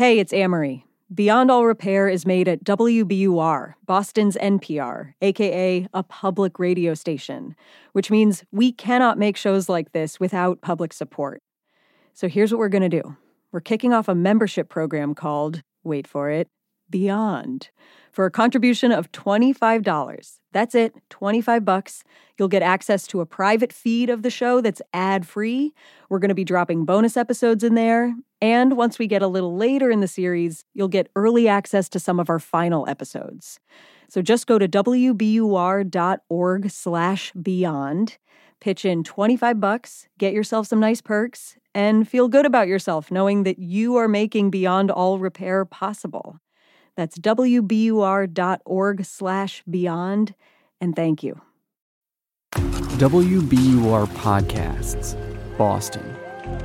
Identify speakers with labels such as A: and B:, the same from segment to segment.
A: Hey, it's Amory. Beyond All Repair is made at WBUR, Boston's NPR, aka a public radio station, which means we cannot make shows like this without public support. So here's what we're going to do. We're kicking off a membership program called, wait for it, Beyond. For a contribution of $25. That's it, $25. You'll get access to a private feed of the show that's ad-free. We're going to be dropping bonus episodes in there. And once we get a little later in the series, you'll get early access to some of our final episodes. So just go to wbur.org/beyond, pitch in $25, get yourself some nice perks, and feel good about yourself knowing that you are making Beyond All Repair possible. That's wbur.org/beyond, and thank you.
B: WBUR Podcasts, Boston.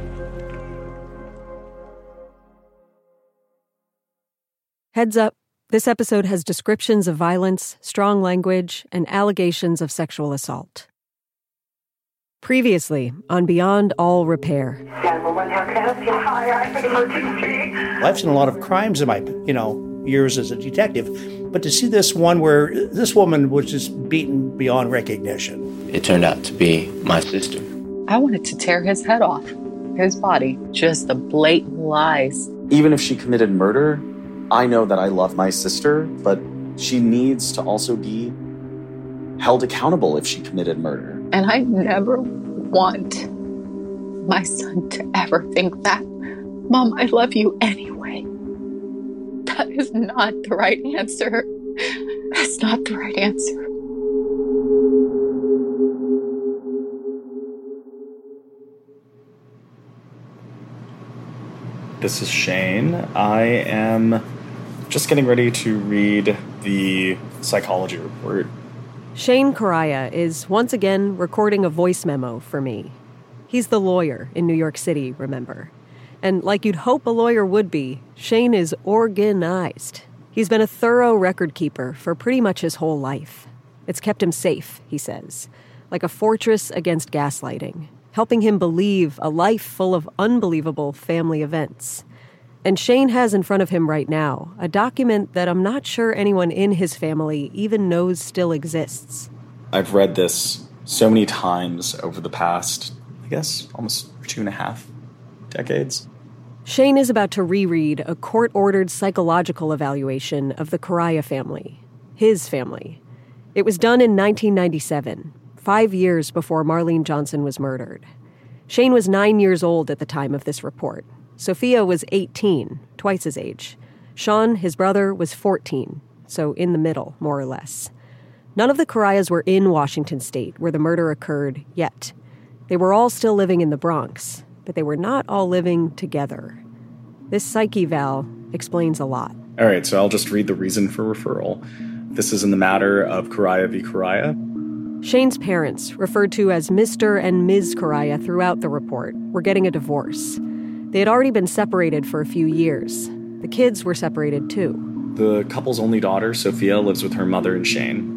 A: Heads up, this episode has descriptions of violence, strong language, and allegations of sexual assault. Previously on Beyond All Repair.
C: 911, how can I help you? Hi, I'm an emergency.
D: I've seen a lot of crimes in my, years as a detective, but to see this one where this woman was just beaten beyond recognition.
E: It turned out to be my sister.
F: I wanted to tear his head off, his body, just the blatant lies.
G: Even if she committed murder, I know that I love my sister, but she needs to also be held accountable if she committed murder.
F: And I never want my son to ever think that. Mom, I love you anyway. That is not the right answer. That's not the right answer.
H: This is Shane. I am just getting ready to read the psychology report.
A: Shane Correia is once again recording a voice memo for me. He's the lawyer in New York City, remember? And like you'd hope a lawyer would be, Shane is organized. He's been a thorough record keeper for pretty much his whole life. It's kept him safe, he says, like a fortress against gaslighting, helping him believe a life full of unbelievable family events. And Shane has in front of him right now a document that I'm not sure anyone in his family even knows still exists.
H: I've read this so many times over the past, almost 2.5 decades.
A: Shane is about to reread a court-ordered psychological evaluation of the Correia family, his family. It was done in 1997, 5 years before Marlene Johnson was murdered. Shane was 9 years old at the time of this report. Sophia was 18, twice his age. Sean, his brother, was 14, so in the middle, more or less. None of the Correias were in Washington state where the murder occurred yet. They were all still living in the Bronx, but they were not all living together. This psyche eval explains a lot.
H: All right, so I'll just read the reason for referral. This is in the matter of Correia v. Correia.
A: Shane's parents, referred to as Mr. and Ms. Correia throughout the report, were getting a divorce. They had already been separated for a few years. The kids were separated too.
H: The couple's only daughter, Sophia, lives with her mother and Shane.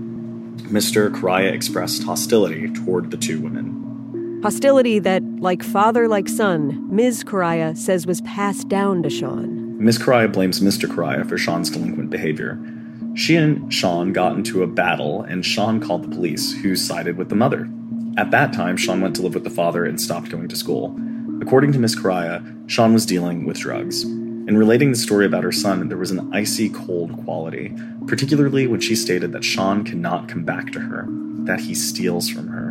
H: Mr. Correia expressed hostility toward the two women.
A: Hostility that, like father, like son, Ms. Correia says was passed down to Sean.
H: Ms. Correia blames Mr. Correia for Sean's delinquent behavior. She and Sean got into a battle, and Sean called the police, who sided with the mother. At that time, Sean went to live with the father and stopped going to school. According to Ms. Correia, Sean was dealing with drugs. In relating the story about her son, there was an icy cold quality, particularly when she stated that Sean cannot come back to her, that he steals from her.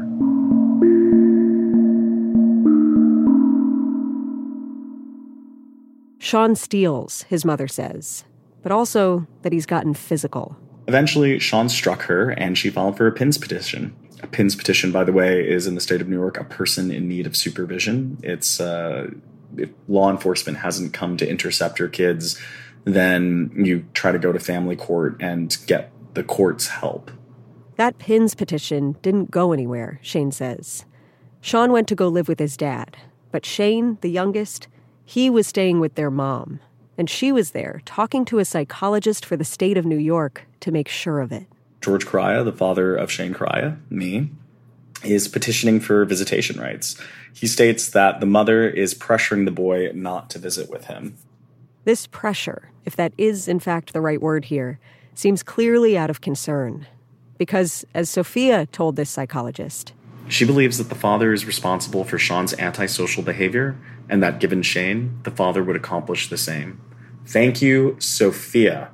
A: Sean steals, his mother says, but also that he's gotten physical.
H: Eventually, Sean struck her, and she filed for a PINS petition. A PINS petition, by the way, is in the state of New York a person in need of supervision. It's if law enforcement hasn't come to intercept your kids, then you try to go to family court and get the court's help.
A: That PINS petition didn't go anywhere, Shane says. Sean went to go live with his dad, but Shane, the youngest, he was staying with their mom, and she was there talking to a psychologist for the state of New York to make sure of it.
H: George Correia, the father of Shane Correia, me, is petitioning for visitation rights. He states that the mother is pressuring the boy not to visit with him.
A: This pressure, if that is in fact the right word here, seems clearly out of concern. Because, as Sophia told this psychologist,
H: she believes that the father is responsible for Sean's antisocial behavior, and that given Shane, the father would accomplish the same. Thank you, Sophia.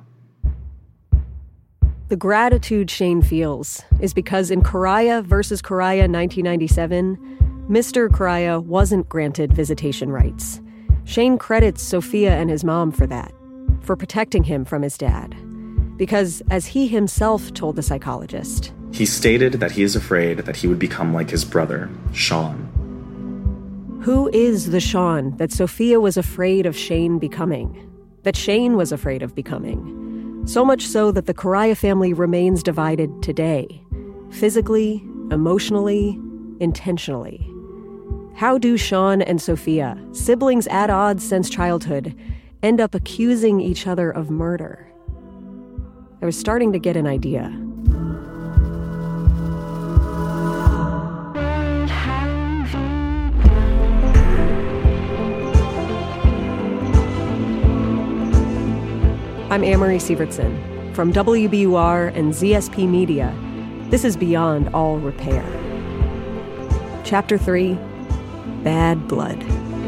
A: The gratitude Shane feels is because in Correia versus Correia 1997, Mr. Correia wasn't granted visitation rights. Shane credits Sophia and his mom for that, for protecting him from his dad. Because, as he himself told the psychologist,
H: he stated that he is afraid that he would become like his brother, Sean.
A: Who is the Sean that Sophia was afraid of Shane becoming? That Shane was afraid of becoming? So much so that the Correia family remains divided today. Physically, emotionally, intentionally. How do Sean and Sophia, siblings at odds since childhood, end up accusing each other of murder? I was starting to get an idea. I'm Amory Sievertson. From WBUR and ZSP Media, this is Beyond All Repair. Chapter 3, Bad Blood.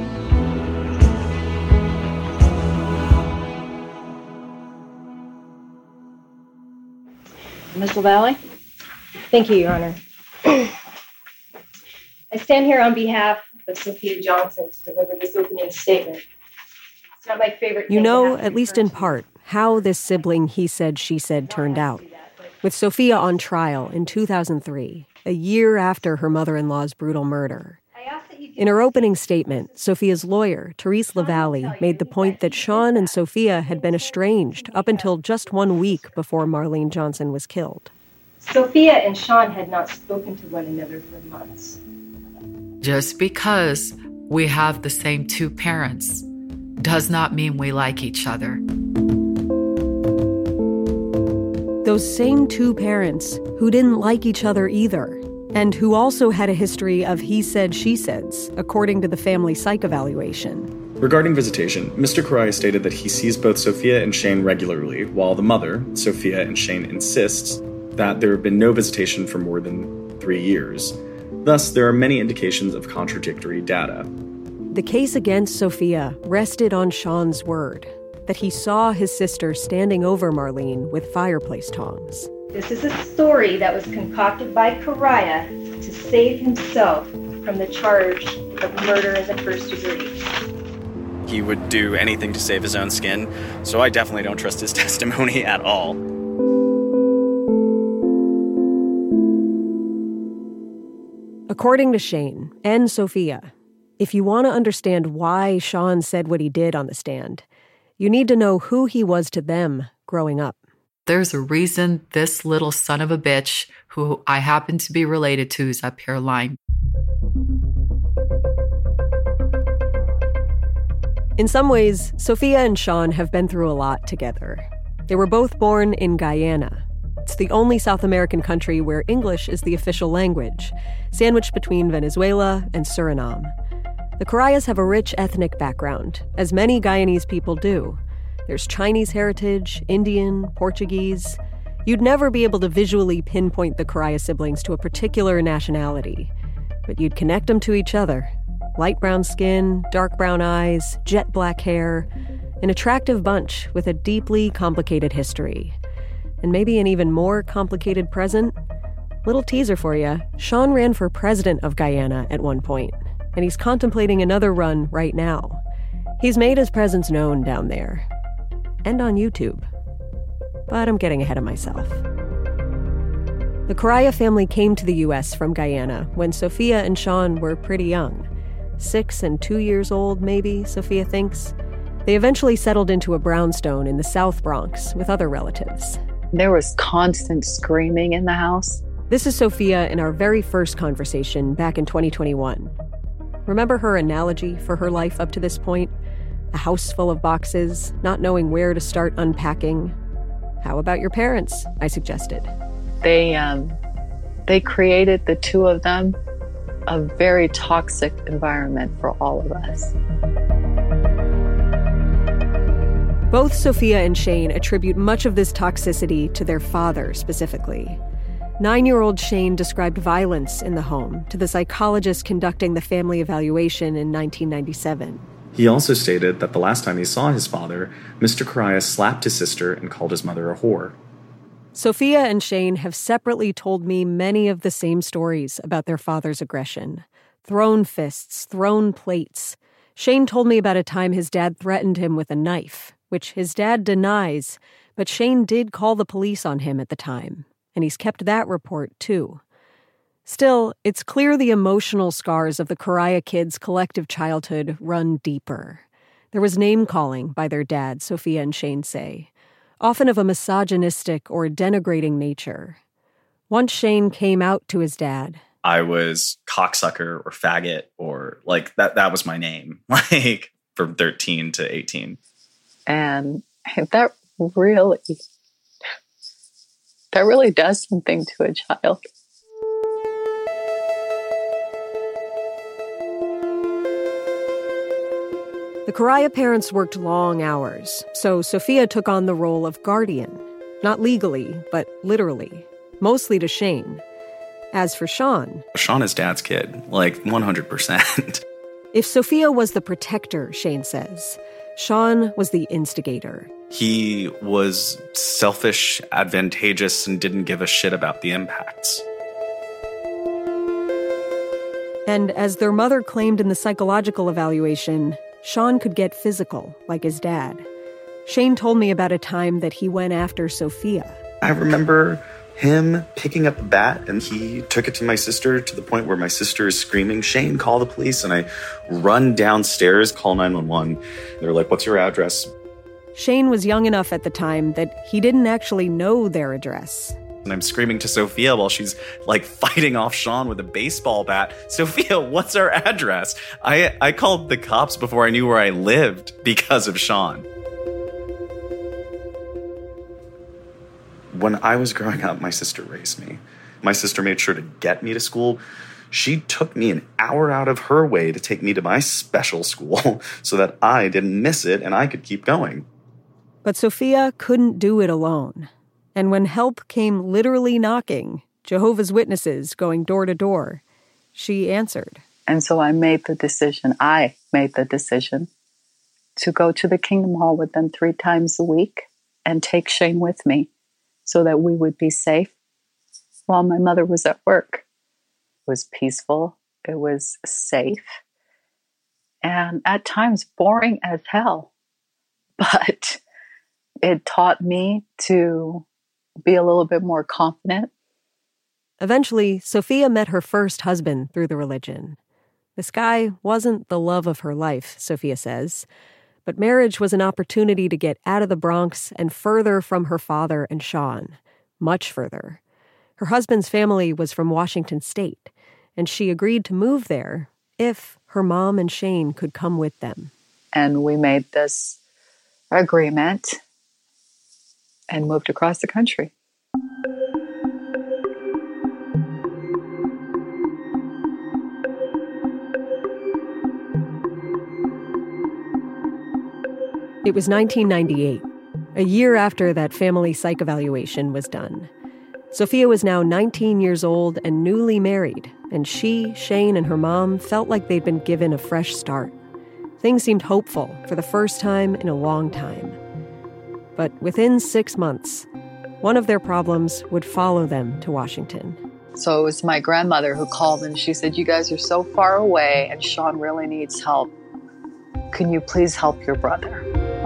I: Ms. LaValle?
J: Thank you, Your Honor. I stand here on behalf of Sophia Johnson to deliver this opening statement. It's not my favorite thing.
A: You know, at least in part, how this sibling he said, she said turned out. With Sophia on trial in 2003, a year after her mother-in-law's brutal murder. In her opening statement, Sophia's lawyer, Therese LaValle, made the point that Sean and Sophia had been estranged up until just 1 week before Marlene Johnson was killed.
J: Sophia and Sean had not spoken to one another for months.
K: Just because we have the same two parents does not mean we like each other.
A: Those same two parents who didn't like each other either, and who also had a history of he said, she says, according to the family psych evaluation.
H: Regarding visitation, Mr. Correia stated that he sees both Sophia and Shane regularly, while the mother, Sophia and Shane, insists that there have been no visitation for more than 3 years. Thus, there are many indications of contradictory data.
A: The case against Sophia rested on Sean's word, that he saw his sister standing over Marlene with fireplace tongs.
J: This is a story that was concocted by Correia to save himself from the charge of murder in the first degree.
L: He would do anything to save his own skin, so I definitely don't trust his testimony at all.
A: According to Shane and Sophia, if you want to understand why Sean said what he did on the stand, you need to know who he was to them growing up.
K: There's a reason this little son of a bitch, who I happen to be related to, is up here lying.
A: In some ways, Sophia and Sean have been through a lot together. They were both born in Guyana. It's the only South American country where English is the official language, sandwiched between Venezuela and Suriname. The Correias have a rich ethnic background, as many Guyanese people do. There's Chinese heritage, Indian, Portuguese. You'd never be able to visually pinpoint the Correia siblings to a particular nationality, but you'd connect them to each other. Light brown skin, dark brown eyes, jet black hair, an attractive bunch with a deeply complicated history. And maybe an even more complicated present? Little teaser for you, Sean ran for president of Guyana at one point, and he's contemplating another run right now. He's made his presence known down there. And on YouTube. But I'm getting ahead of myself. The Correia family came to the U.S. from Guyana when Sophia and Sean were pretty young. 6 and 2 years old, maybe, Sophia thinks. They eventually settled into a brownstone in the South Bronx with other relatives.
F: There was constant screaming in the house.
A: This is Sophia in our very first conversation back in 2021. Remember her analogy for her life up to this point? A house full of boxes, not knowing where to start unpacking. How about your parents? I suggested.
F: They created, the two of them, a very toxic environment for all of us.
A: Both Sophia and Shane attribute much of this toxicity to their father specifically. 9-year-old Shane described violence in the home to the psychologist conducting the family evaluation in 1997.
H: He also stated that the last time he saw his father, Mr. Correia slapped his sister and called his mother a whore.
A: Sophia and Shane have separately told me many of the same stories about their father's aggression. Thrown fists, thrown plates. Shane told me about a time his dad threatened him with a knife, which his dad denies, but Shane did call the police on him at the time, and he's kept that report too. Still, it's clear the emotional scars of the Correia kids' collective childhood run deeper. There was name-calling by their dad, Sophia and Shane say, often of a misogynistic or denigrating nature. Once Shane came out to his dad.
H: I was cocksucker or faggot or like that was my name, like from 13 to 18.
F: And that really does something to a child.
A: The Correia parents worked long hours, so Sophia took on the role of guardian. Not legally, but literally. Mostly to Shane. As for Sean...
H: Sean is dad's kid, like 100%.
A: If Sophia was the protector, Shane says, Sean was the instigator.
H: He was selfish, advantageous, and didn't give a shit about the impacts.
A: And as their mother claimed in the psychological evaluation, Sean could get physical, like his dad. Shane told me about a time that he went after Sophia.
H: I remember him picking up a bat, and he took it to my sister to the point where my sister is screaming, "Shane, call the police." And I run downstairs, call 911. They're like, "What's your address?"
A: Shane was young enough at the time that he didn't actually know their address.
H: And I'm screaming to Sophia while she's like fighting off Sean with a baseball bat. "Sophia, what's our address?" I called the cops before I knew where I lived because of Sean. When I was growing up, my sister raised me. My sister made sure to get me to school. She took me an hour out of her way to take me to my special school so that I didn't miss it and I could keep going.
A: But Sophia couldn't do it alone. And when help came literally knocking, Jehovah's Witnesses going door to door, she answered.
F: And so I made the decision to go to the Kingdom Hall with them 3 times a week and take Shane with me so that we would be safe while my mother was at work. It was peaceful. It was safe. And at times boring as hell. But it taught me to be a little bit more confident.
A: Eventually, Sophia met her first husband through the religion. This guy wasn't the love of her life, Sophia says, but marriage was an opportunity to get out of the Bronx and further from her father and Sean, much further. Her husband's family was from Washington State, and she agreed to move there if her mom and Shane could come with them.
F: And we made this agreement and moved across the country.
A: It was 1998, a year after that family psych evaluation was done. Sophia was now 19 years old and newly married, and she, Shane, and her mom felt like they'd been given a fresh start. Things seemed hopeful for the first time in a long time. But within 6 months, one of their problems would follow them to Washington.
F: So it was my grandmother who called and she said, "You guys are so far away and Sean really needs help. Can you please help your brother?"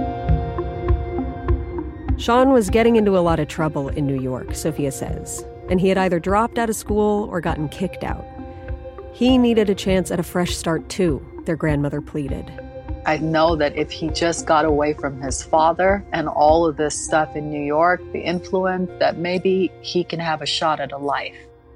A: Sean was getting into a lot of trouble in New York, Sophia says, and he had either dropped out of school or gotten kicked out. He needed a chance at a fresh start too, their grandmother pleaded.
F: I know that if he just got away from his father and all of this stuff in New York, the influence, that maybe he can have a shot at a life.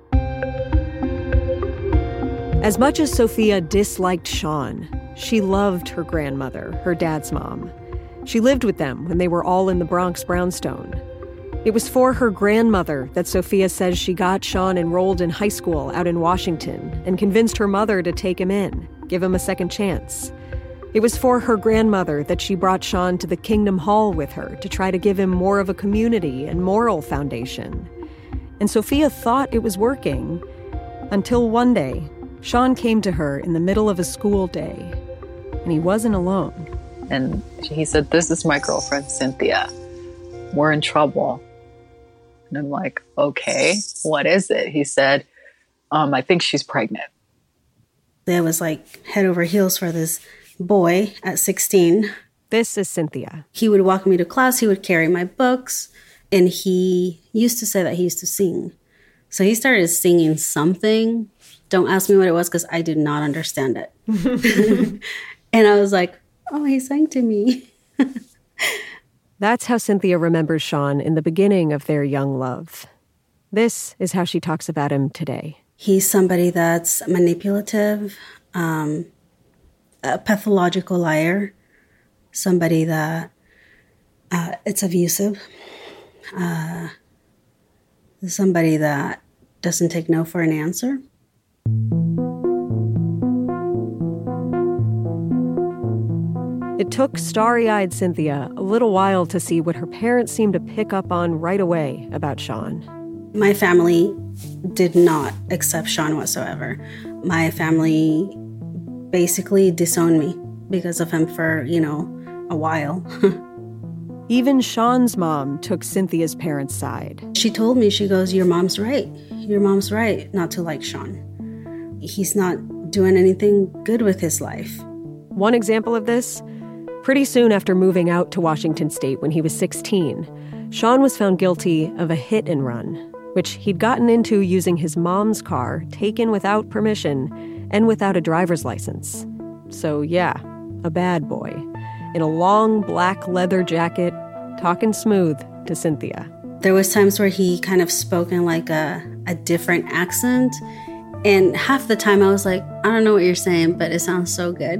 A: As much as Sophia disliked Sean, she loved her grandmother, her dad's mom. She lived with them when they were all in the Bronx brownstone. It was for her grandmother that Sophia says she got Sean enrolled in high school out in Washington and convinced her mother to take him in, give him a second chance. It was for her grandmother that she brought Sean to the Kingdom Hall with her to try to give him more of a community and moral foundation. And Sophia thought it was working, until one day, Sean came to her in the middle of a school day, and he wasn't alone.
F: And he said, "This is my girlfriend, Cynthia. We're in trouble." And I'm like, "Okay, what is it?" He said, "I think she's pregnant."
I: I was like head over heels for this boy at 16.
A: This is Cynthia.
I: He would walk me to class. He would carry my books. And he used to say that he used to sing. So he started singing something. Don't ask me what it was because I did not understand it. And I was like, oh, he sang to me.
A: That's how Cynthia remembers Sean in the beginning of their young love. This is how she talks about him today.
I: He's somebody that's manipulative, a pathological liar, somebody that it's abusive, somebody that doesn't take no for an answer.
A: It took starry-eyed Cynthia a little while to see what her parents seemed to pick up on right away about Sean.
I: My family did not accept Sean whatsoever. My family basically disowned me because of him for, a while.
A: Even Sean's mom took Cynthia's parents' side.
I: She told me, she goes, your mom's right. Your mom's right not to like Sean. He's not doing anything good with his life.
A: One example of this, pretty soon after moving out to Washington State when he was 16, Sean was found guilty of a hit and run, which he'd gotten into using his mom's car, taken without permission and without a driver's license. So yeah, a bad boy, in a long black leather jacket, talking smooth to Cynthia.
I: There was times where he kind of spoke in like a different accent. And half the time I was like, I don't know what you're saying, but it sounds so good.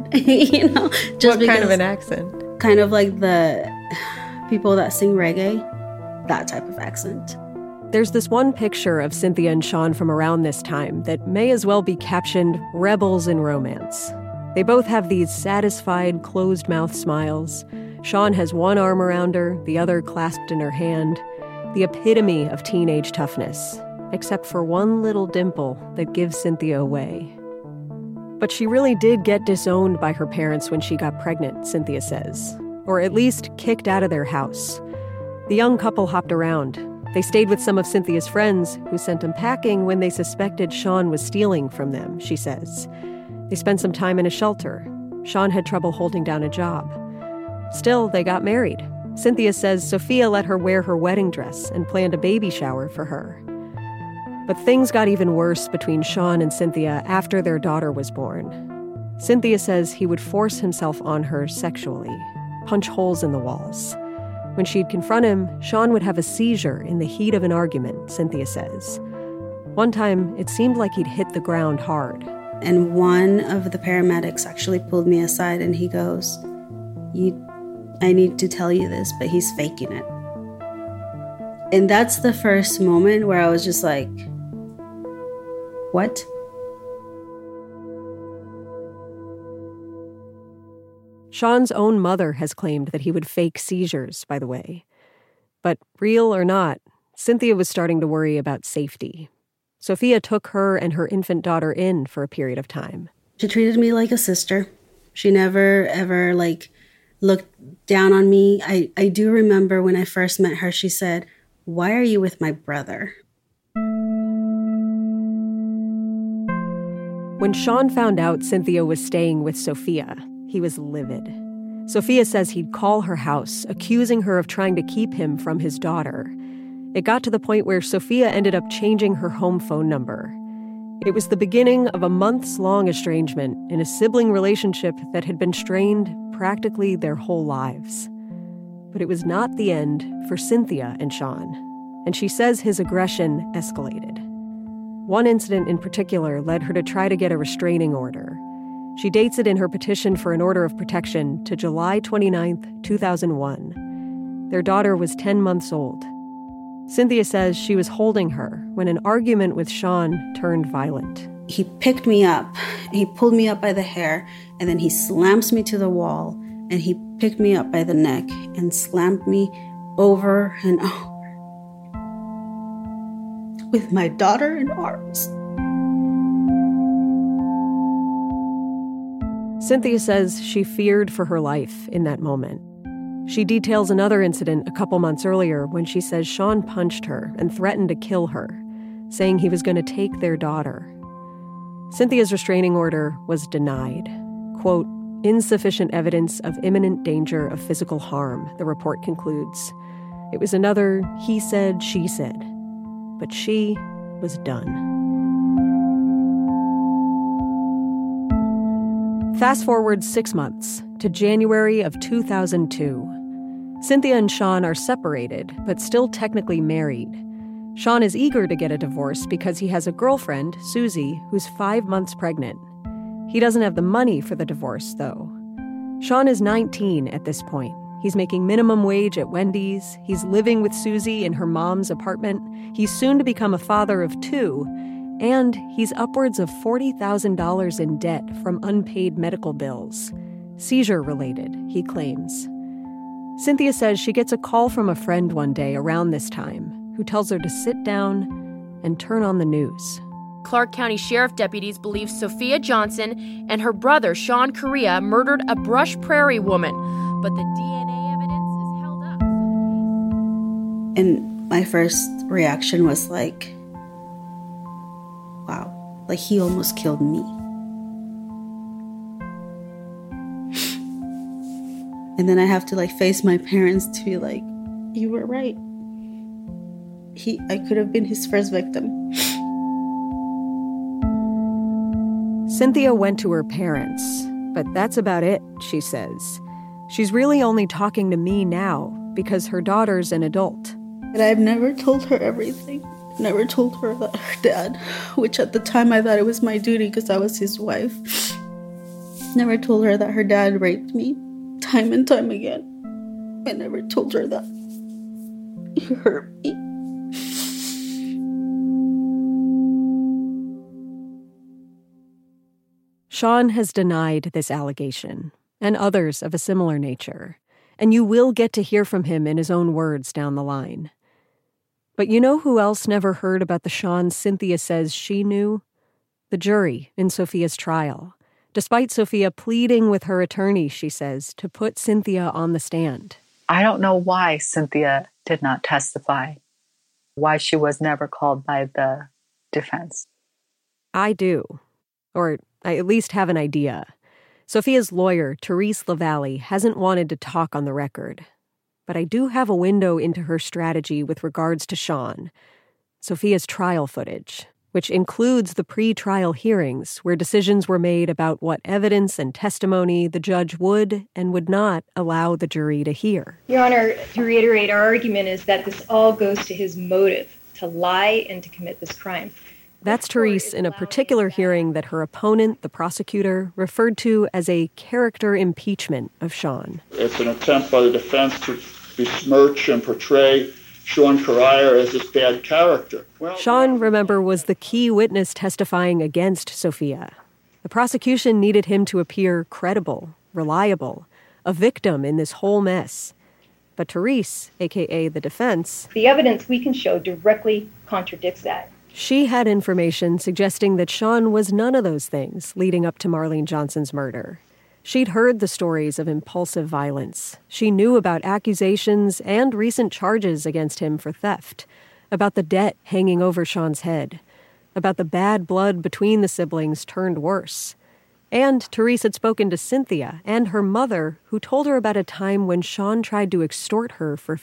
A: Just what kind of an accent?
I: Kind of like the people that sing reggae, that type of accent.
A: There's this one picture of Cynthia and Sean from around this time that may as well be captioned Rebels in Romance. They both have these satisfied, closed-mouth smiles. Sean has one arm around her, the other clasped in her hand. The epitome of teenage toughness, except for one little dimple that gives Cynthia away. But she really did get disowned by her parents when she got pregnant, Cynthia says, or at least kicked out of their house. The young couple hopped around. They stayed with some of Cynthia's friends, who sent them packing when they suspected Sean was stealing from them, she says. They spent some time in a shelter. Sean had trouble holding down a job. Still, they got married. Cynthia says Sophia let her wear her wedding dress and planned a baby shower for her. But things got even worse between Sean and Cynthia after their daughter was born. Cynthia says he would force himself on her sexually, punch holes in the walls. When she'd confront him, Sean would have a seizure in the heat of an argument, Cynthia says. One time, it seemed like he'd hit the ground hard.
I: And one of the paramedics actually pulled me aside and he goes, I need to tell you this, but he's faking it. And that's the first moment where I was just like, what?
A: Sean's own mother has claimed that he would fake seizures, by the way. But real or not, Cynthia was starting to worry about safety. Sophia took her and her infant daughter in for a period of time.
I: She treated me like a sister. She never, ever, looked down on me. I do remember when I first met her, she said, "Why are you with my brother?"
A: When Sean found out Cynthia was staying with Sophia, he was livid. Sophia says he'd call her house, accusing her of trying to keep him from his daughter. It got to the point where Sophia ended up changing her home phone number. It was the beginning of a months-long estrangement in a sibling relationship that had been strained practically their whole lives. But it was not the end for Cynthia and Sean, and she says his aggression escalated. One incident in particular led her to try to get a restraining order. She dates it in her petition for an order of protection to July 29th, 2001. Their daughter was 10 months old. Cynthia says she was holding her when an argument with Sean turned violent.
I: he picked me up. He pulled me up by the hair, and then he slams me to the wall, and he picked me up by the neck and slammed me over and over with my daughter in arms.
A: Cynthia says she feared for her life in that moment. She details another incident a couple months earlier when she says Sean punched her and threatened to kill her, saying he was going to take their daughter. Cynthia's restraining order was denied. Quote, insufficient evidence of imminent danger of physical harm, the report concludes. It was another he said, she said. But she was done. Fast forward 6 months to January of 2002. Cynthia and Sean are separated, but still technically married. Sean is eager to get a divorce because he has a girlfriend, Susie, who's 5 months pregnant. He doesn't have the money for the divorce, though. Sean is 19 at this point. He's making minimum wage at Wendy's. He's living with Susie in her mom's apartment. He's soon to become a father of 2. And he's upwards of $40,000 in debt from unpaid medical bills. Seizure-related, he claims. Cynthia says she gets a call from a friend one day around this time who tells her to sit down and turn on the news.
M: Clark County Sheriff deputies believe Sophia Johnson and her brother, Sean Correa, murdered a Brush Prairie woman, but the DNA evidence is held up.
I: And my first reaction was like, wow, like he almost killed me. And then I have to face my parents to be like, you were right. I could have been his first victim.
A: Cynthia went to her parents, but that's about it, she says. She's really only talking to me now because her daughter's an adult.
I: And I've never told her everything. Never told her that her dad, which at the time I thought it was my duty because I was his wife. Never told her that her dad raped me time and time again. I never told her that he hurt me.
A: Sean has denied this allegation, and others of a similar nature, and you will get to hear from him in his own words down the line. But you know who else never heard about the Sean Cynthia says she knew? The jury in Sophia's trial, despite Sophia pleading with her attorney, she says, to put Cynthia on the stand.
F: I don't know why Cynthia did not testify, why she was never called by the defense.
A: I do, or I at least have an idea. Sophia's lawyer, Therese LaValle, hasn't wanted to talk on the record. But I do have a window into her strategy with regards to Sean. Sophia's trial footage, which includes the pre-trial hearings where decisions were made about what evidence and testimony the judge would and would not allow the jury to hear.
J: Your Honor, to reiterate, our argument is that this all goes to his motive, to lie and to commit this crime.
A: That's Therese in a particular hearing that her opponent, the prosecutor, referred to as a character impeachment of Sean.
N: It's an attempt by the defense to besmirch and portray Sean Correa as this bad character.
A: Sean, remember, was the key witness testifying against Sophia. The prosecution needed him to appear credible, reliable, a victim in this whole mess. But Therese, a.k.a. the defense...
J: The evidence we can show directly contradicts that.
A: She had information suggesting that Sean was none of those things leading up to Marlene Johnson's murder. She'd heard the stories of impulsive violence. She knew about accusations and recent charges against him for theft, about the debt hanging over Sean's head, about the bad blood between the siblings turned worse. And Therese had spoken to Cynthia and her mother, who told her about a time when Sean tried to extort her for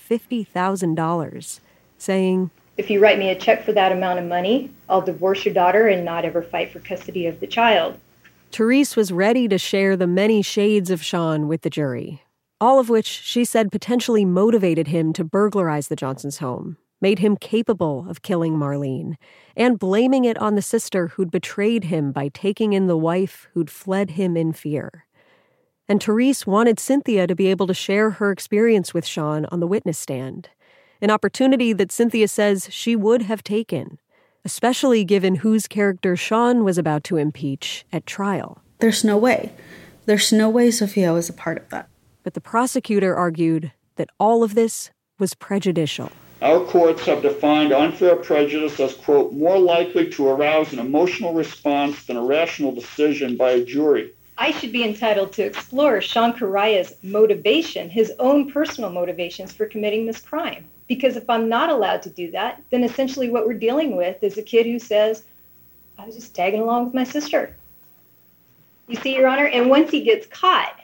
A: $50,000, saying,
J: "If you write me a check for that amount of money, I'll divorce your daughter and not ever fight for custody of the child."
A: Therese was ready to share the many shades of Sean with the jury, all of which she said potentially motivated him to burglarize the Johnsons' home, made him capable of killing Marlene, and blaming it on the sister who'd betrayed him by taking in the wife who'd fled him in fear. And Therese wanted Cynthia to be able to share her experience with Sean on the witness stand, an opportunity that Cynthia says she would have taken. especially given whose character Sean was about to impeach at trial.
I: There's no way. There's no way Sophia was a part of that.
A: But the prosecutor argued that all of this was prejudicial.
N: Our courts have defined unfair prejudice as, quote, more likely to arouse an emotional response than a rational decision by a jury.
J: I should be entitled to explore Sean Caria's motivation, his own personal motivations for committing this crime. Because if I'm not allowed to do that, then essentially what we're dealing with is a kid who says, I was just tagging along with my sister. You see, Your Honor? And once he gets caught,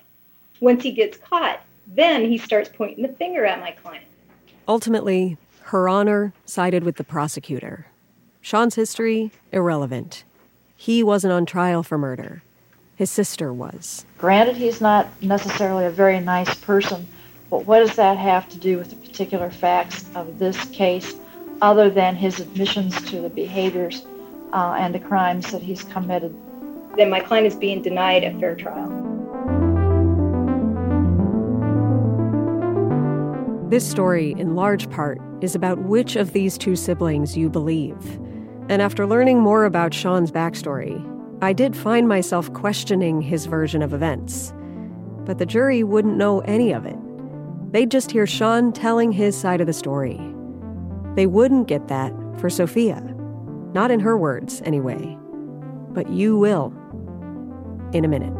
J: then he starts pointing the finger at my client.
A: Ultimately, Her Honor sided with the prosecutor. Sean's history, irrelevant. He wasn't on trial for murder. His sister was.
O: Granted, he's not necessarily a very nice person, but what does that have to do with the particular facts of this case, other than his admissions to the behaviors and the crimes that he's committed?
J: Then my client is being denied a fair trial.
A: This story, in large part, is about which of these two siblings you believe. And after learning more about Sean's backstory, I did find myself questioning his version of events. But the jury wouldn't know any of it. They'd just hear Sean telling his side of the story. They wouldn't get that for Sophia. Not in her words, anyway. But you will. In a minute.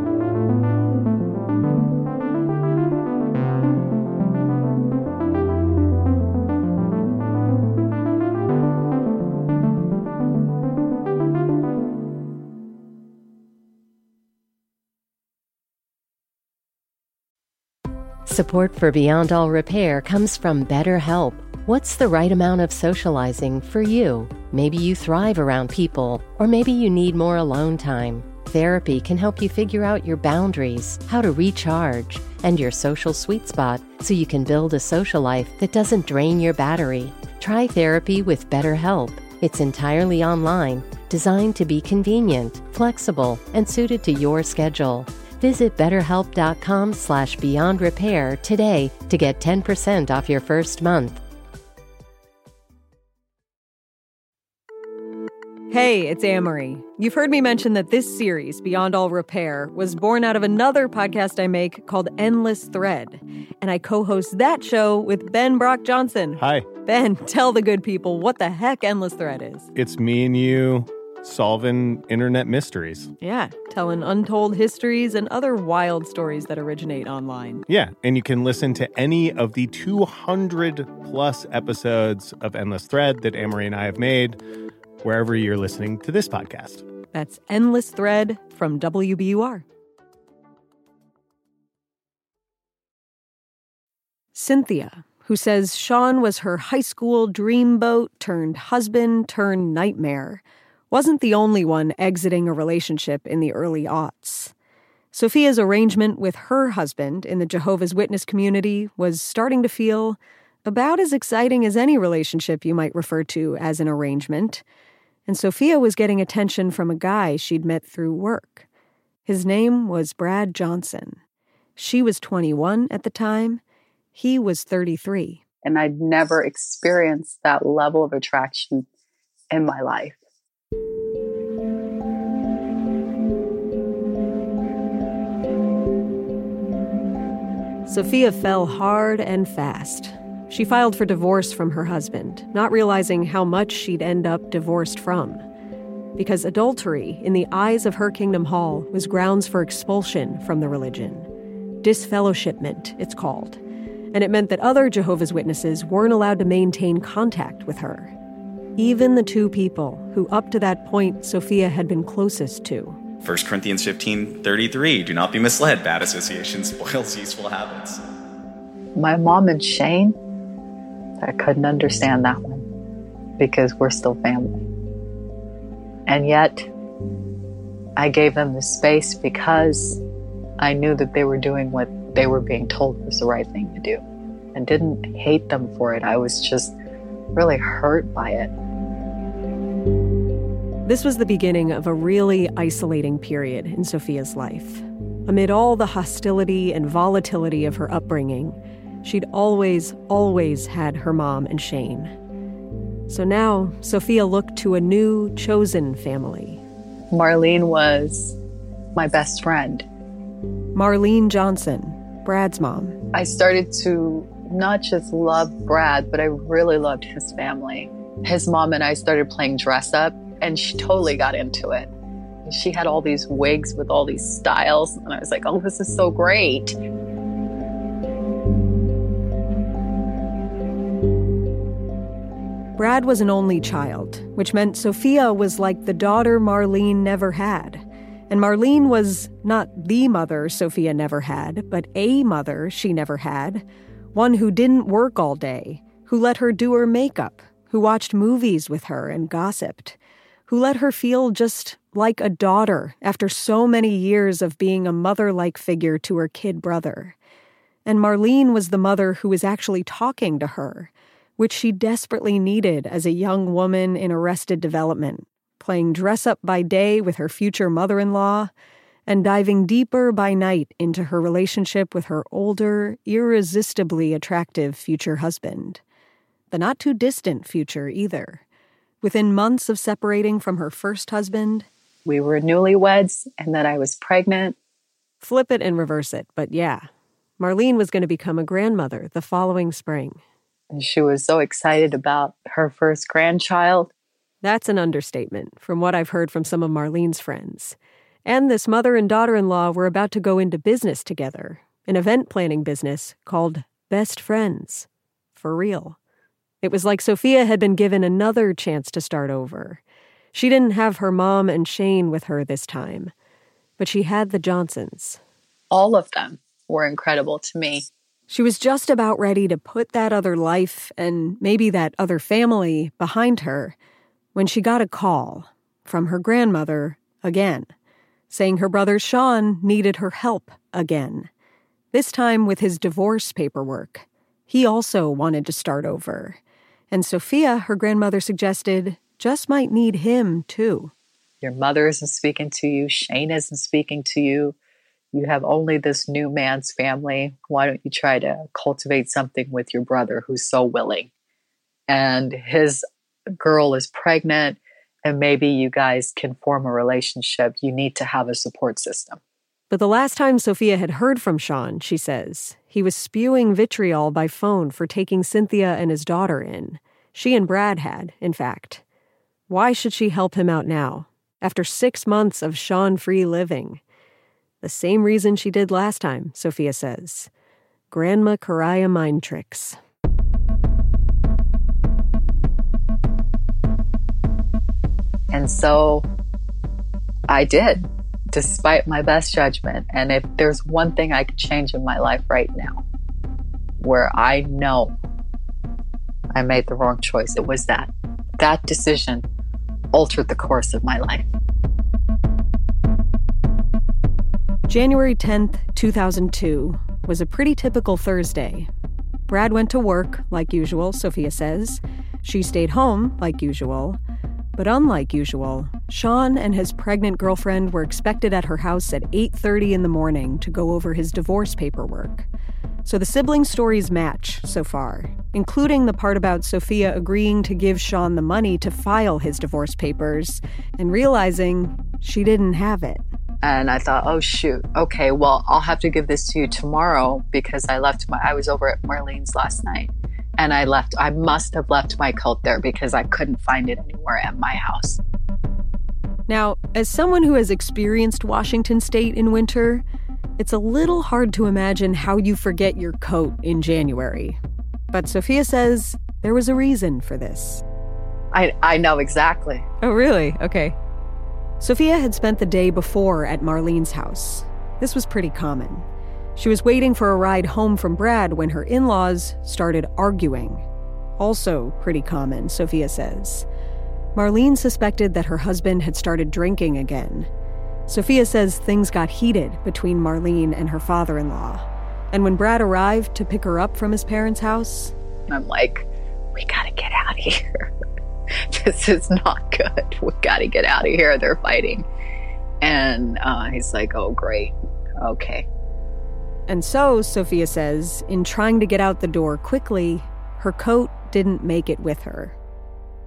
P: Support for Beyond All Repair comes from BetterHelp. What's the right amount of socializing for you? Maybe you thrive around people, or maybe you need more alone time. Therapy can help you figure out your boundaries, how to recharge, and your social sweet spot so you can build a social life that doesn't drain your battery. Try therapy with BetterHelp. It's entirely online, designed to be convenient, flexible, and suited to your schedule. Visit BetterHelp.com/BeyondRepair today to get 10% off your first month.
A: Hey, it's Anne-Marie. You've heard me mention that this series, Beyond All Repair, was born out of another podcast I make called Endless Thread. And I co-host that show with Ben Brock Johnson.
Q: Hi.
A: Ben, tell the good people what the heck Endless Thread is.
Q: It's me and you solving internet mysteries.
A: Yeah, telling untold histories and other wild stories that originate online.
Q: Yeah, and you can listen to any of the 200 plus episodes of Endless Thread that Anne-Marie and I have made wherever you're listening to this podcast.
A: That's Endless Thread from WBUR. Cynthia, who says Sean was her high school dreamboat turned husband turned nightmare, wasn't the only one exiting a relationship in the early aughts. Sophia's arrangement with her husband in the Jehovah's Witness community was starting to feel about as exciting as any relationship you might refer to as an arrangement. And Sophia was getting attention from a guy she'd met through work. His name was Brad Johnson. She was 21 at the time. He was 33.
F: And I'd never experienced that level of attraction in my life.
A: Sophia fell hard and fast. She filed for divorce from her husband, not realizing how much she'd end up divorced from. Because adultery, in the eyes of her Kingdom Hall, was grounds for expulsion from the religion. Disfellowshipment, it's called. And it meant that other Jehovah's Witnesses weren't allowed to maintain contact with her. Even the two people who up to that point Sophia had been closest to.
H: 1 Corinthians 15:33, do not be misled. Bad association spoils useful habits.
F: My mom and Shane, I couldn't understand that one because we're still family. And yet, I gave them the space because I knew that they were doing what they were being told was the right thing to do. And didn't hate them for it. I was just really hurt by it.
A: This was the beginning of a really isolating period in Sophia's life. Amid all the hostility and volatility of her upbringing, she'd always had her mom and Shane. So now, Sophia looked to a new, chosen family.
F: Marlene was my best friend.
A: Marlene Johnson, Brad's mom.
F: I started to not just love Brad, but I really loved his family. His mom and I started playing dress up, and she totally got into it. She had all these wigs with all these styles, and I was like, oh, this is so great.
A: Brad was an only child, which meant Sophia was like the daughter Marlene never had. And Marlene was not the mother Sophia never had, but a mother she never had. One who didn't work all day, who let her do her makeup, who watched movies with her and gossiped, who let her feel just like a daughter after so many years of being a mother-like figure to her kid brother. And Marlene was the mother who was actually talking to her, which she desperately needed as a young woman in Arrested Development, playing dress-up by day with her future mother-in-law and diving deeper by night into her relationship with her older, irresistibly attractive future husband. The not-too-distant future, either. Within months of separating from her first husband...
F: We were newlyweds, and then I was pregnant.
A: Flip it and reverse it, but yeah. Marlene was going to become a grandmother the following spring.
F: And she was so excited about her first grandchild.
A: That's an understatement, from what I've heard from some of Marlene's friends. And this mother and daughter-in-law were about to go into business together, an event planning business called Best Friends. For real. It was like Sophia had been given another chance to start over. She didn't have her mom and Shane with her this time, but she had the Johnsons.
F: All of them were incredible to me.
A: She was just about ready to put that other life and maybe that other family behind her when she got a call from her grandmother again, saying her brother Sean needed her help again, this time with his divorce paperwork. He also wanted to start over. And Sophia, her grandmother suggested, just might need him too.
F: Your mother isn't speaking to you. Shane isn't speaking to you. You have only this new man's family. Why don't you try to cultivate something with your brother who's so willing? And his girl is pregnant, and maybe you guys can form a relationship. You need to have a support system.
A: But the last time Sophia had heard from Sean, she says, he was spewing vitriol by phone for taking Cynthia and his daughter in. She and Brad had, in fact. Why should she help him out now, after 6 months of Sean-free living? The same reason she did last time, Sophia says. Grandma Karaya mind tricks.
F: And so I did, despite my best judgment. And if there's one thing I could change in my life right now, where I know I made the wrong choice, it was that. That decision altered the course of my life.
A: January 10th, 2002, was a pretty typical Thursday. Brad went to work, like usual, Sophia says. She stayed home, like usual. But unlike usual, Sean and his pregnant girlfriend were expected at her house at 8:30 in the morning to go over his divorce paperwork. So the sibling stories match so far, including the part about Sophia agreeing to give Sean the money to file his divorce papers and realizing she didn't have it.
F: And I thought, oh, shoot. Okay, well, I'll have to give this to you tomorrow because I was over at Marlene's last night. And I must have left my coat there because I couldn't find it anywhere at my house.
A: Now, as someone who has experienced Washington State in winter, it's a little hard to imagine how you forget your coat in January. But Sophia says there was a reason for this.
F: I know exactly.
A: Oh, really? Okay. Sophia had spent the day before at Marlene's house. This was pretty common. She was waiting for a ride home from Brad when her in-laws started arguing. Also pretty common, Sophia says. Marlene suspected that her husband had started drinking again. Sophia says things got heated between Marlene and her father-in-law. And when Brad arrived to pick her up from his parents' house...
F: I'm like, we gotta get out of here. This is not good. We gotta get out of here. They're fighting. And he's like, oh, great. Okay.
A: And so, Sophia says, in trying to get out the door quickly, her coat didn't make it with her.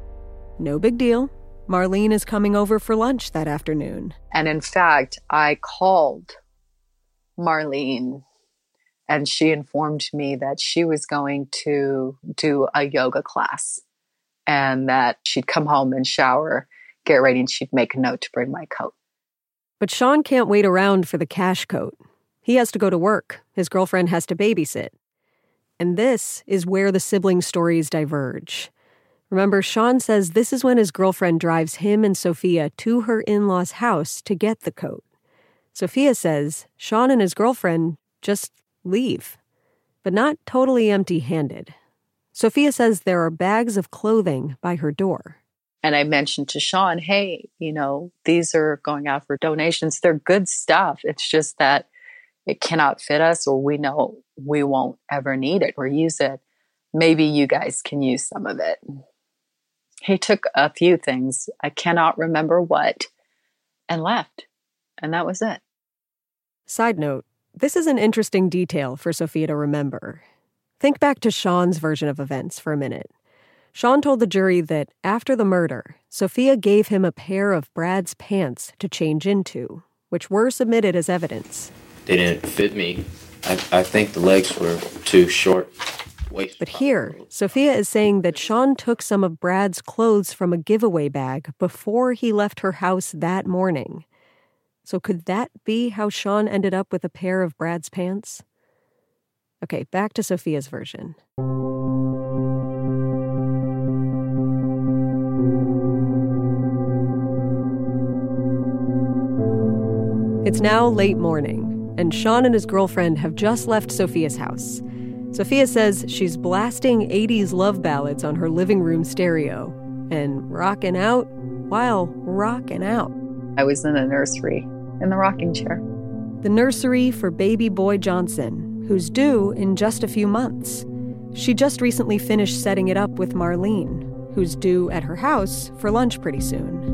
A: No big deal. Marlene is coming over for lunch that afternoon.
F: And in fact, I called Marlene and she informed me that she was going to do a yoga class and that she'd come home and shower, get ready, and she'd make a note to bring my coat.
A: But Sean can't wait around for the cash coat. He has to go to work. His girlfriend has to babysit. And this is where the sibling stories diverge. Remember, Sean says this is when his girlfriend drives him and Sophia to her in-laws' house to get the coat. Sophia says Sean and his girlfriend just leave, but not totally empty-handed. Sophia says there are bags of clothing by her door.
F: And I mentioned to Sean, hey, these are going out for donations. They're good stuff. It's just that it cannot fit us, or we know we won't ever need it or use it. Maybe you guys can use some of it. He took a few things, I cannot remember what, and left. And that was it.
A: Side note, this is an interesting detail for Sophia to remember. Think back to Sean's version of events for a minute. Sean told the jury that after the murder, Sophia gave him a pair of Brad's pants to change into, which were submitted as evidence.
E: They didn't fit me. I think the legs were too short.
A: But here, Sophia is saying that Sean took some of Brad's clothes from a giveaway bag before he left her house that morning. So could that be how Sean ended up with a pair of Brad's pants? Okay, back to Sophia's version. It's now late morning, and Sean and his girlfriend have just left Sophia's house. Sophia says she's blasting 80s love ballads on her living room stereo and rocking out while rocking out.
F: I was in the nursery in the rocking chair.
A: The nursery for baby boy Johnson, who's due in just a few months. She just recently finished setting it up with Marlene, who's due at her house for lunch pretty soon.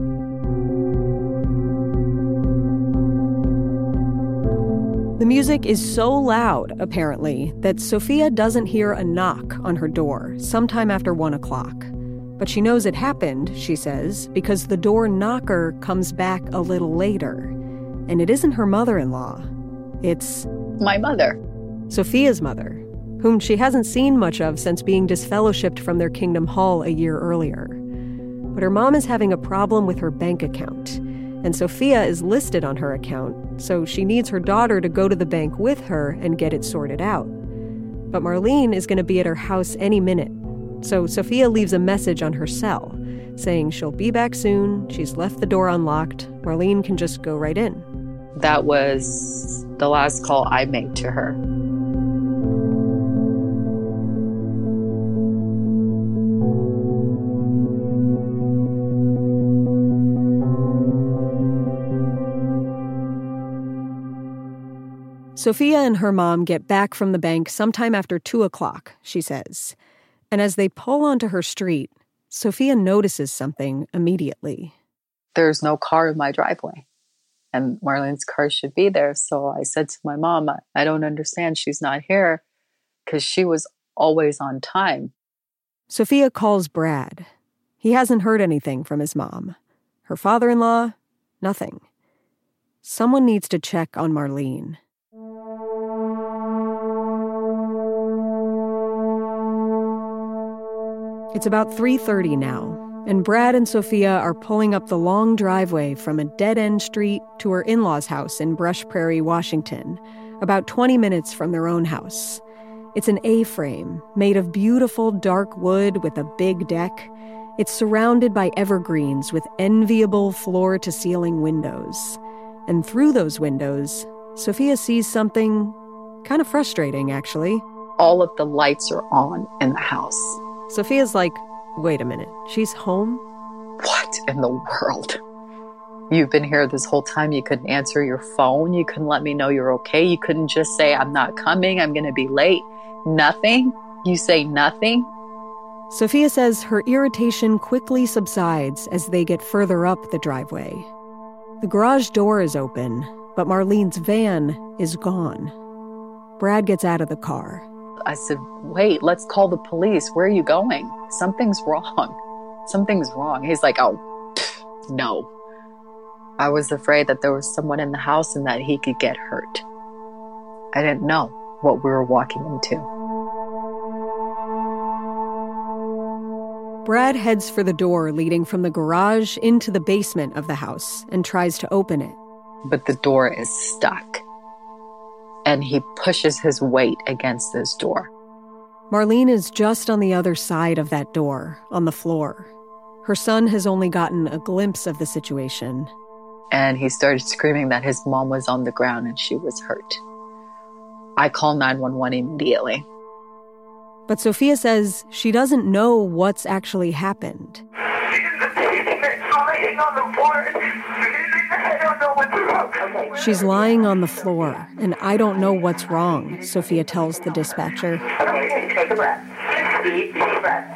A: The music is so loud, apparently, that Sophia doesn't hear a knock on her door sometime after 1 o'clock. But she knows it happened, she says, because the door knocker comes back a little later. And it isn't her mother-in-law. It's
F: my mother.
A: Sophia's mother, whom she hasn't seen much of since being disfellowshipped from their Kingdom Hall a year earlier. But her mom is having a problem with her bank account. And Sophia is listed on her account, so she needs her daughter to go to the bank with her and get it sorted out. But Marlene is going to be at her house any minute, so Sophia leaves a message on her cell, saying she'll be back soon, she's left the door unlocked, Marlene can just go right in.
F: That was the last call I made to her.
A: Sophia and her mom get back from the bank sometime after 2 o'clock, she says. And as they pull onto her street, Sophia notices something immediately.
F: There's no car in my driveway, and Marlene's car should be there. So I said to my mom, I don't understand. She's not here, because she was always on time.
A: Sophia calls Brad. He hasn't heard anything from his mom. Her father-in-law, nothing. Someone needs to check on Marlene. It's about 3:30 now, and Brad and Sophia are pulling up the long driveway from a dead-end street to her in-laws' house in Brush Prairie, Washington, about 20 minutes from their own house. It's an A-frame made of beautiful dark wood with a big deck. It's surrounded by evergreens with enviable floor-to-ceiling windows. And through those windows, Sophia sees something kind of frustrating, actually.
F: All of the lights are on in the house.
A: Sophia's like, wait a minute, she's home?
F: What in the world? You've been here this whole time. You couldn't answer your phone. You couldn't let me know you're okay. You couldn't just say, I'm not coming, I'm going to be late. Nothing? You say nothing?
A: Sophia says her irritation quickly subsides as they get further up the driveway. The garage door is open, but Marlene's van is gone. Brad gets out of the car.
F: I said, wait, let's call the police. Where are you going? Something's wrong. something's wrong. He's like, oh, no. I was afraid that there was someone in the house and that he could get hurt. I didn't know what we were walking into.
A: Brad heads for the door leading from the garage into the basement of the house and tries to open it.
F: But the door is stuck. And he pushes his weight against this door.
A: Marlene is just on the other side of that door, on the floor. Her son has only gotten a glimpse of the situation.
F: And he started screaming that his mom was on the ground and she was hurt. I call 911 immediately.
A: But Sophia says she doesn't know what's actually happened. She's lying on the floor, and I don't know what's wrong, Sophia tells the dispatcher.
C: Okay, take a breath. Deep breath.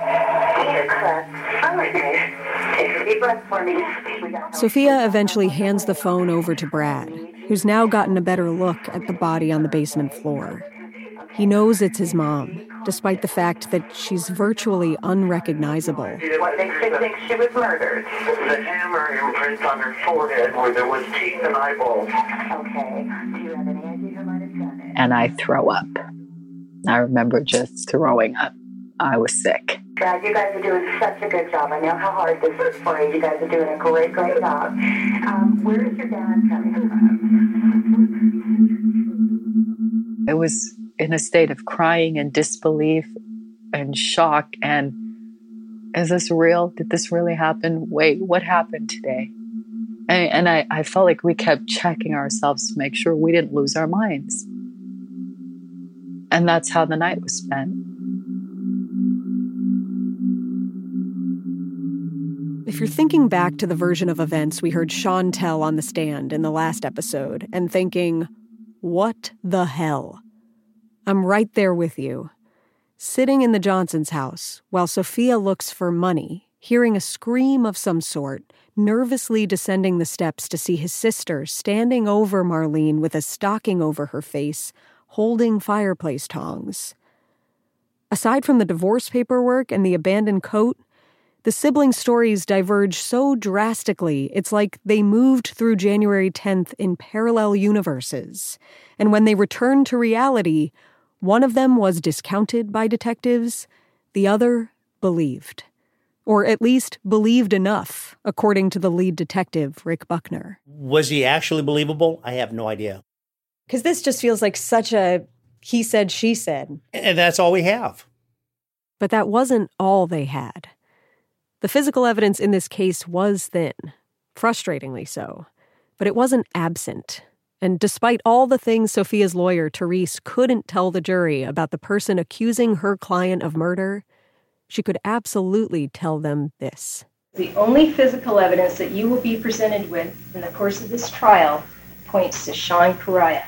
C: Take a deep breath for me.
A: Sophia eventually hands the phone over to Brad, who's now gotten a better look at the body on the basement floor. He knows it's his mom, despite the fact that she's virtually unrecognizable.
C: What makes you think she was murdered? The hammer imprint on her forehead where there was teeth and eyeballs. Okay. Do you have any idea who might have done it?
F: And I throw up. I remember just throwing up. I was sick.
C: Brad, you guys are doing such a good job. I know how hard this is for you. You guys are doing a great, great job. Where is your dad coming from?
F: It was in a state of crying and disbelief and shock and, is this real? Did this really happen? Wait, what happened today? And I felt like we kept checking ourselves to make sure we didn't lose our minds. And that's how the night was spent.
A: If you're thinking back to the version of events we heard Sean tell on the stand in the last episode and thinking, what the hell? I'm right there with you. Sitting in the Johnsons' house while Sophia looks for money, hearing a scream of some sort, nervously descending the steps to see his sister standing over Marlene with a stocking over her face, holding fireplace tongs. Aside from the divorce paperwork and the abandoned coat, the sibling stories diverge so drastically, it's like they moved through January 10th in parallel universes. And when they returned to reality, one of them was discounted by detectives, the other believed. Or at least believed enough, according to the lead detective, Rick Buckner.
D: Was he actually believable? I have no idea.
A: Because this just feels like such a he said, she said.
D: And that's all we have.
A: But that wasn't all they had. The physical evidence in this case was thin, frustratingly so, but it wasn't absent. And despite all the things Sophia's lawyer, Therese, couldn't tell the jury about the person accusing her client of murder, she could absolutely tell them this.
J: The only physical evidence that you will be presented with in the course of this trial points to Sean Correia.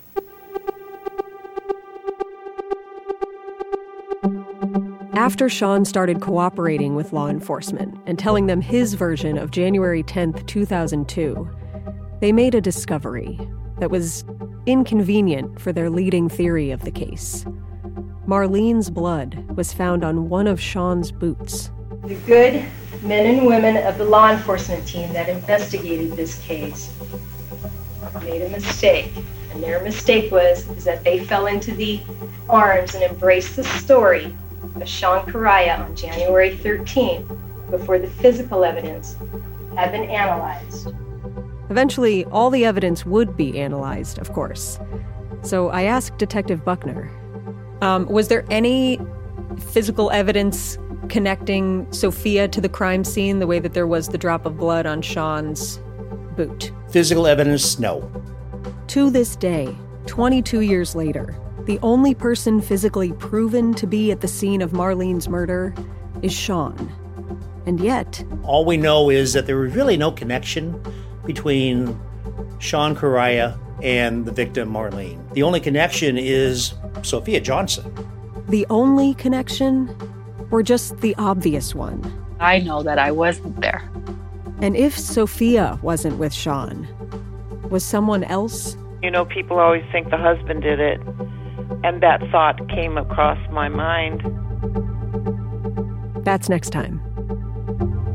A: After Sean started cooperating with law enforcement and telling them his version of January 10th, 2002, they made a discovery that was inconvenient for their leading theory of the case. Marlene's blood was found on one of Sean's boots.
J: The good men and women of the law enforcement team that investigated this case made a mistake. And their mistake was that they fell into the arms and embraced the story of Sean Correia on January 13th before the physical evidence had been analyzed.
A: Eventually, all the evidence would be analyzed, of course. So I asked Detective Buckner, was there any physical evidence connecting Sophia to the crime scene the way that there was the drop of blood on Sean's boot?
D: Physical evidence, no.
A: To this day, 22 years later, the only person physically proven to be at the scene of Marlene's murder is Sean. And yet,
D: all we know is that there was really no connection between Sean Correia and the victim, Marlene. The only connection is Sophia Johnson.
A: The only connection, or just the obvious one?
F: I know that I wasn't there.
A: And if Sophia wasn't with Sean, was someone else?
R: You know, people always think the husband did it, and that thought came across my mind.
A: That's next time.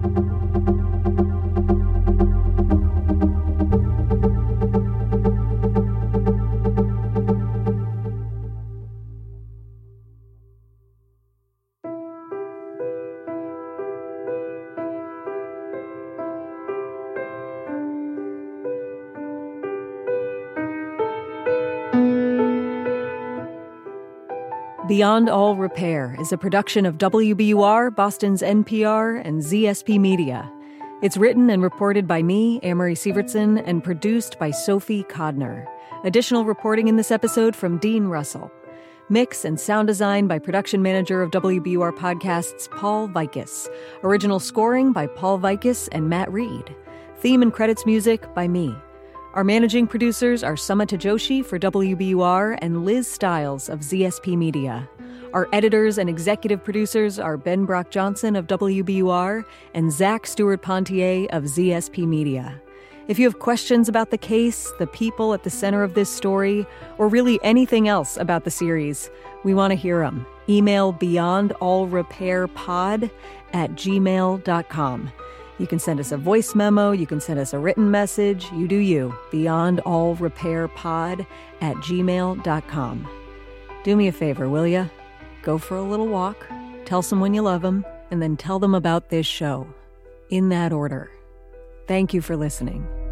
A: Beyond All Repair is a production of WBUR, Boston's NPR, and ZSP Media. It's written and reported by me, Amory Sievertson, and produced by Sophie Codner. Additional reporting in this episode from Dean Russell. Mix and sound design by production manager of WBUR Podcasts, Paul Vikis. Original scoring by Paul Vikis and Matt Reed. Theme and credits music by me. Our managing producers are Samata Joshi for WBUR and Liz Stiles of ZSP Media. Our editors and executive producers are Ben Brock Johnson of WBUR and Zach Stewart-Pontier of ZSP Media. If you have questions about the case, the people at the center of this story, or really anything else about the series, we want to hear them. Email beyondallrepairpod@gmail.com. You can send us a voice memo, you can send us a written message, you do you, beyondallrepairpod@gmail.com. Do me a favor, will ya? Go for a little walk, tell someone you love them, and then tell them about this show. In that order. Thank you for listening.